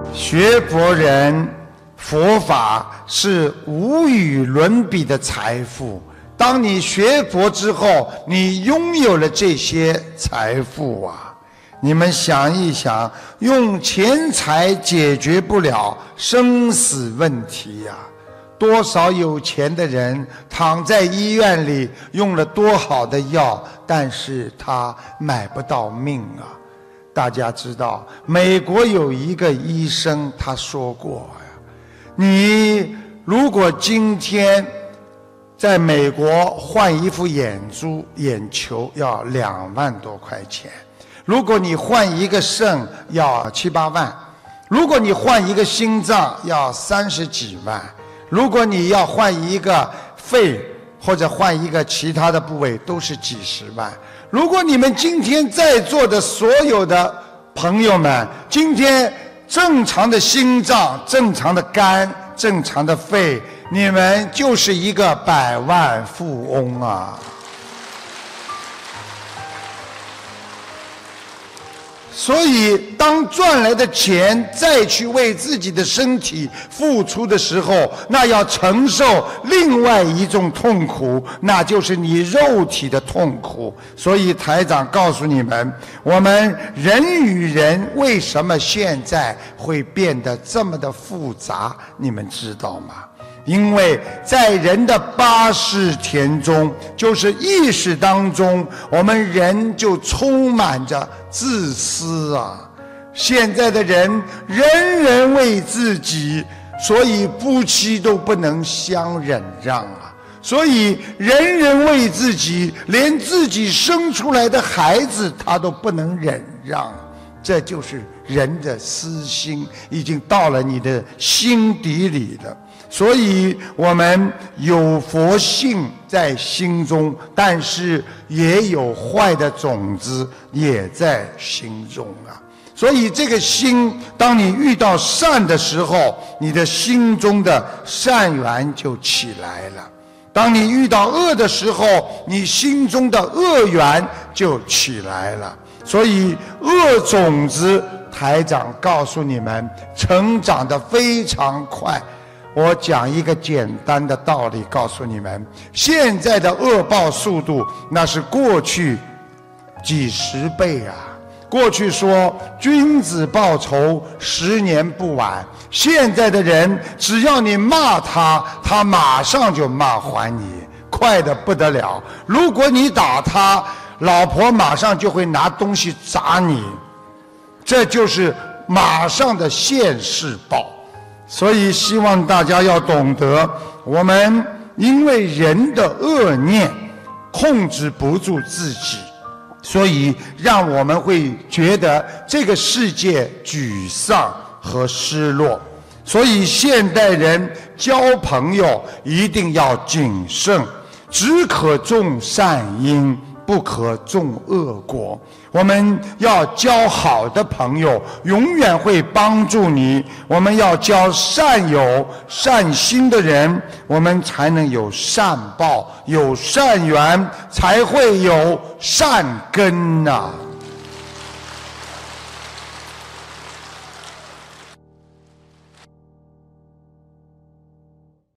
学佛人，佛法是无与伦比的财富。当你学佛之后，你拥有了这些财富啊！你们想一想，用钱财解决不了生死问题呀！多少有钱的人躺在医院里，用了多好的药，但是他买不到命啊！大家知道，美国有一个医生他说过呀，你如果今天在美国换一副眼球要2万多块钱，如果你换一个肾要7、8万，如果你换一个心脏要30几万，如果你要换一个肺或者换一个其他的部位都是几十万。如果你们今天在座的所有的朋友们，今天正常的心脏、正常的肝、正常的肺，你们就是一个100万富翁啊！所以当赚来的钱再去为自己的身体付出的时候，那要承受另外一种痛苦，那就是你肉体的痛苦。所以台长告诉你们，我们人与人为什么现在会变得这么的复杂，你们知道吗？因为在人的八识田中，就是意识当中，我们人就充满着自私啊！现在的人人人为自己，所以夫妻都不能相忍让啊！所以人人为自己，连自己生出来的孩子他都不能忍让，这就是人的私心已经到了你的心底里了。所以我们有佛性在心中，但是也有坏的种子也在心中啊。所以这个心，当你遇到善的时候，你的心中的善缘就起来了；当你遇到恶的时候，你心中的恶缘就起来了。所以恶种子，台长告诉你们，成长得非常快。我讲一个简单的道理告诉你们，现在的恶报速度那是过去几十倍啊！过去说君子报仇10年不晚，现在的人只要你骂他，他马上就骂还你，快得不得了。如果你打他，老婆马上就会拿东西砸你，这就是马上的现世报。所以希望大家要懂得，我们因为人的恶念控制不住自己，所以让我们会觉得这个世界沮丧和失落。所以现代人交朋友一定要谨慎，只可种善因，不可种恶果。我们要交好的朋友，永远会帮助你。我们要交善友、善心的人，我们才能有善报，有善缘，才会有善根啊。